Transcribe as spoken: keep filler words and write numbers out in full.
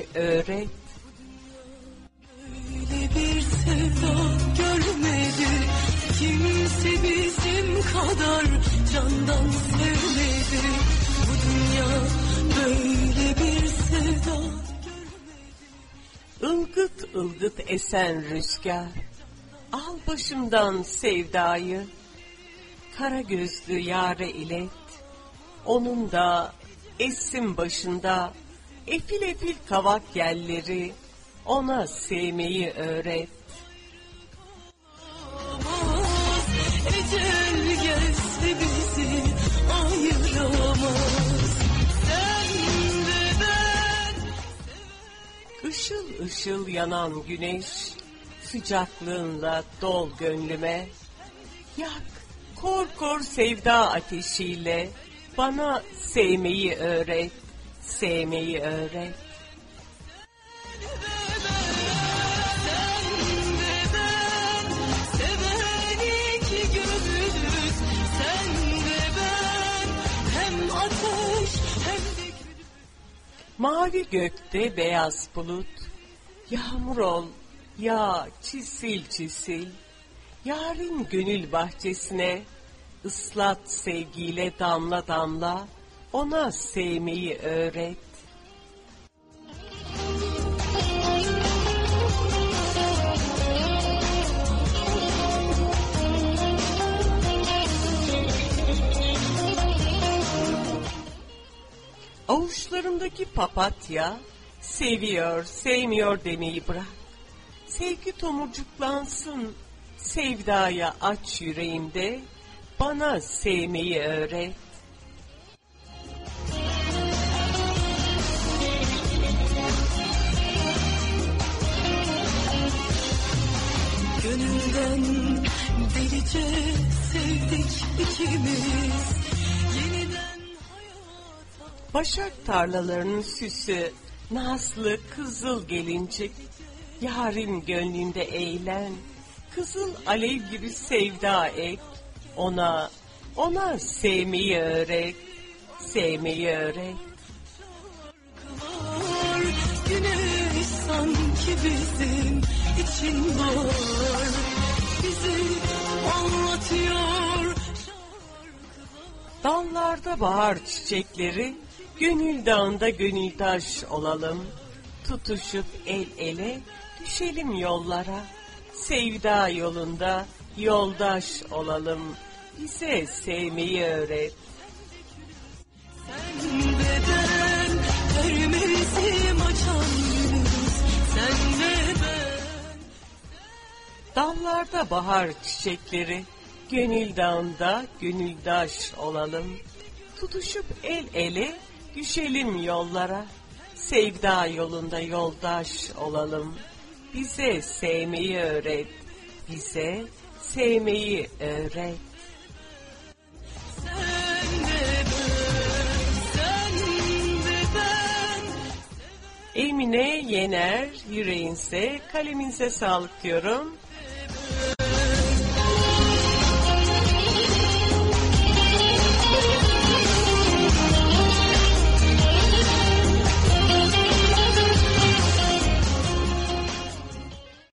sevmeyi öğret. Böyle bir sevda görmedi, kimse bizim kadar candan sevmedi. Bu dünya böyle bir sevda görmedi. Ilgıt ılgıt esen rüzgar, al başımdan sevdayı, kara gözlü yâre ilet, onun da essin başında, efil efil kavak yelleri, ona sevmeyi öğret. Ecel gelse bizi ayıramaz. Sen de ben. Işıl ışıl yanan güneş, sıcaklığınla dol gönlüme, yak kor kor sevda ateşiyle, bana sevmeyi öğret, sevmeyi öğret. Mavi gökte beyaz bulut, yağmur ol, yağ çisil çisil, yarın gönül bahçesine, ıslat sevgiyle damla damla, ona sevmeyi öğret. Avuçlarımdaki papatya, seviyor, sevmiyor demeyi bırak. Sevgi tomurcuklansın, sevdaya aç yüreğimde, bana sevmeyi öğret. Gönülden delice sevdik ikimiz, yeniden hayata. Başak tarlalarının süsü, nazlı kızıl gelincik, yarın gönlünde eğlen, kızıl alev gibi sevda ek, ona, ona sevmeyi öğret, sevmeyi öğret. Şarkılar, güneş sanki bizim için var, bizi anlatıyor. Dallarda bahar çiçekleri, gönül dağında gönüldaş olalım. Tutuşup el ele, düşelim yollara. Sevda yolunda yoldaş olalım. Bize sevmeyi öğret. Sen de ben, her mevsim açan gülüz. Sen de ben. Dallarda bahar çiçekleri, gönül dağında gönüldaş olalım. Tutuşup el ele, düşelim yollara. Sevda yolunda yoldaş olalım. Bize sevmeyi öğret. Bize sevmeyi öğret. Sen de ben, sen de ben. Emine Yener, yüreğinize, kalemize sağlık diyorum.